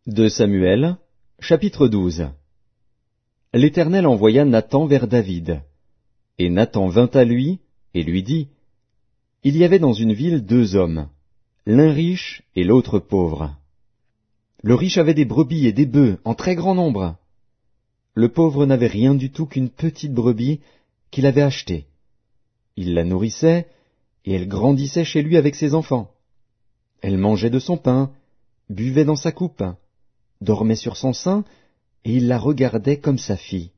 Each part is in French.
2 Samuel, chapitre 12. L'Éternel envoya Nathan vers David. Et Nathan vint à lui, et lui dit, Il y avait dans une ville 2 hommes, l'un riche et l'autre pauvre. Le riche avait des brebis et des bœufs en très grand nombre. Le pauvre n'avait rien du tout qu'une petite brebis qu'il avait achetée. Il la nourrissait, et elle grandissait chez lui avec ses enfants. Elle mangeait de son pain, buvait dans sa coupe, dormait sur son sein, et il la regardait comme sa fille.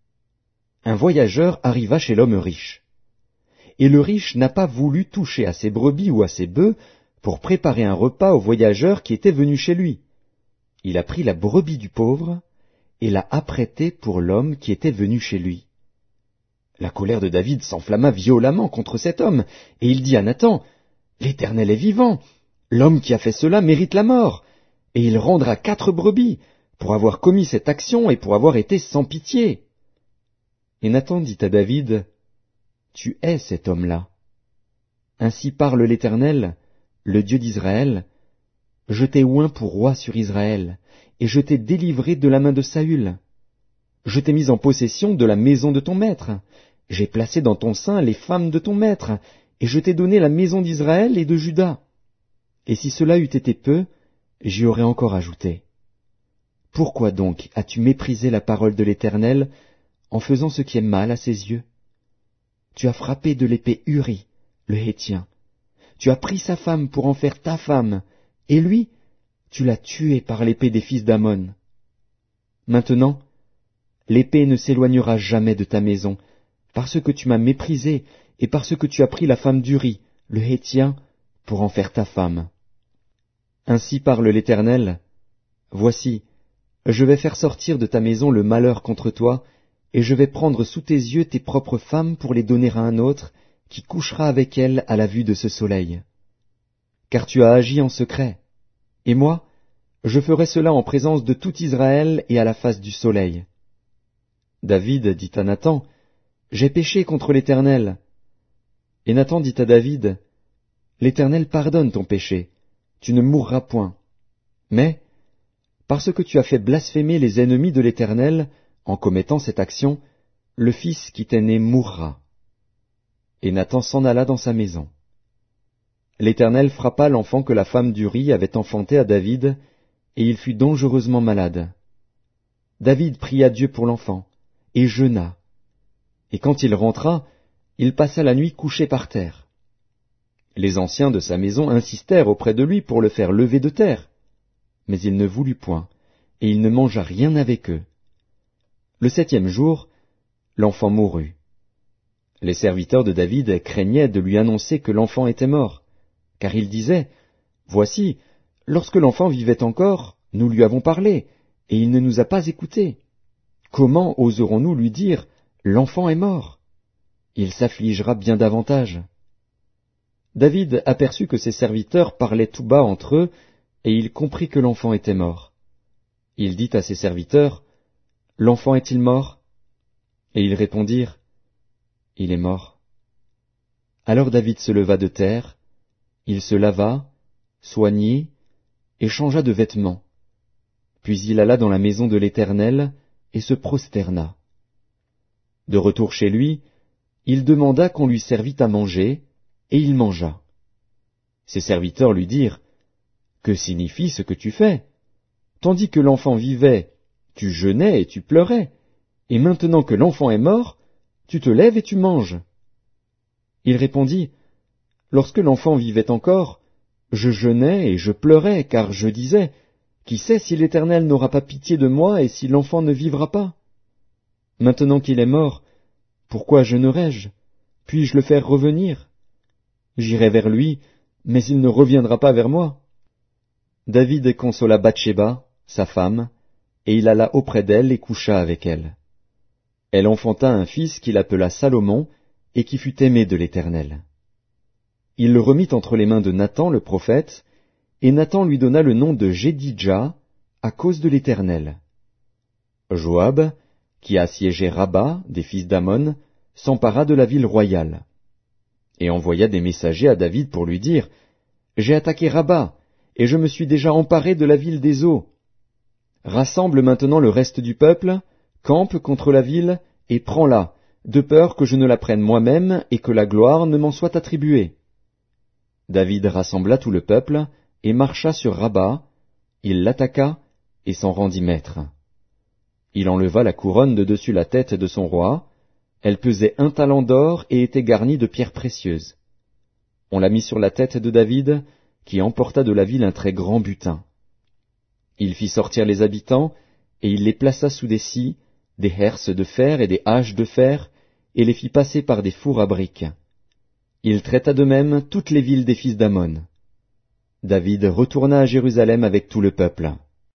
Un voyageur arriva chez l'homme riche. Et le riche n'a pas voulu toucher à ses brebis ou à ses bœufs pour préparer un repas au voyageur qui était venu chez lui. Il a pris la brebis du pauvre et l'a apprêtée pour l'homme qui était venu chez lui. La colère de David s'enflamma violemment contre cet homme, et il dit à Nathan, « L'Éternel est vivant, l'homme qui a fait cela mérite la mort, et il rendra 4 brebis pour avoir commis cette action et pour avoir été sans pitié. » Et Nathan dit à David, « Tu es cet homme-là. Ainsi parle l'Éternel, le Dieu d'Israël, je t'ai oint pour roi sur Israël, et je t'ai délivré de la main de Saül. Je t'ai mis en possession de la maison de ton maître. J'ai placé dans ton sein les femmes de ton maître, et je t'ai donné la maison d'Israël et de Juda. Et si cela eût été peu, j'y aurais encore ajouté. Pourquoi donc as-tu méprisé la parole de l'Éternel en faisant ce qui est mal à ses yeux? Tu as frappé de l'épée Uri, le Héthien. Tu as pris sa femme pour en faire ta femme, et lui, tu l'as tué par l'épée des fils d'Ammon. Maintenant, l'épée ne s'éloignera jamais de ta maison, parce que tu m'as méprisé et parce que tu as pris la femme d'Uri, le Héthien, pour en faire ta femme. Ainsi parle l'Éternel, voici, je vais faire sortir de ta maison le malheur contre toi, et je vais prendre sous tes yeux tes propres femmes pour les donner à un autre, qui couchera avec elles à la vue de ce soleil. Car tu as agi en secret, et moi, je ferai cela en présence de tout Israël et à la face du soleil. David dit à Nathan, J'ai péché contre l'Éternel. Et Nathan dit à David, L'Éternel pardonne ton péché, tu ne mourras point. Mais, parce que tu as fait blasphémer les ennemis de l'Éternel, en commettant cette action, le fils qui t'est né mourra. Et Nathan s'en alla dans sa maison. L'Éternel frappa l'enfant que la femme d'Uri avait enfanté à David, et il fut dangereusement malade. David pria Dieu pour l'enfant, et jeûna. Et quand il rentra, il passa la nuit couché par terre. Les anciens de sa maison insistèrent auprès de lui pour le faire lever de terre. Mais il ne voulut point, et il ne mangea rien avec eux. Le 7e jour, l'enfant mourut. Les serviteurs de David craignaient de lui annoncer que l'enfant était mort, car ils disaient, « Voici, lorsque l'enfant vivait encore, nous lui avons parlé, et il ne nous a pas écoutés. Comment oserons-nous lui dire, « L'enfant est mort » Il s'affligera bien davantage. » David aperçut que ses serviteurs parlaient tout bas entre eux, et il comprit que l'enfant était mort. Il dit à ses serviteurs, « L'enfant est-il mort » Et ils répondirent, « Il est mort. » Alors David se leva de terre, il se lava, soignit, et changea de vêtements. Puis il alla dans la maison de l'Éternel, et se prosterna. De retour chez lui, il demanda qu'on lui servît à manger, et il mangea. Ses serviteurs lui dirent, « Que signifie ce que tu fais? Tandis que l'enfant vivait, tu jeûnais et tu pleurais, et maintenant que l'enfant est mort, tu te lèves et tu manges. » Il répondit, « Lorsque l'enfant vivait encore, je jeûnais et je pleurais, car je disais, « Qui sait si l'Éternel n'aura pas pitié de moi et si l'enfant ne vivra pas? Maintenant qu'il est mort, pourquoi jeûnerai-je? Puis-je le faire revenir? J'irai vers lui, mais il ne reviendra pas vers moi. » David consola Bathsheba, sa femme, et il alla auprès d'elle et coucha avec elle. Elle enfanta un fils qu'il appela Salomon, et qui fut aimé de l'Éternel. Il le remit entre les mains de Nathan le prophète, et Nathan lui donna le nom de Jédidja, à cause de l'Éternel. Joab, qui assiégeait Rabba, des fils d'Ammon, s'empara de la ville royale, et envoya des messagers à David pour lui dire, « J'ai attaqué Rabba, et je me suis déjà emparé de la ville des eaux. Rassemble maintenant le reste du peuple, campe contre la ville, et prends-la, de peur que je ne la prenne moi-même et que la gloire ne m'en soit attribuée. » David rassembla tout le peuple, et marcha sur Rabba, il l'attaqua, et s'en rendit maître. Il enleva la couronne de dessus la tête de son roi, elle pesait 1 talent d'or et était garnie de pierres précieuses. On la mit sur la tête de David, qui emporta de la ville un très grand butin. Il fit sortir les habitants, et il les plaça sous des scies, des herses de fer et des haches de fer, et les fit passer par des fours à briques. Il traita de même toutes les villes des fils d'Ammon. David retourna à Jérusalem avec tout le peuple.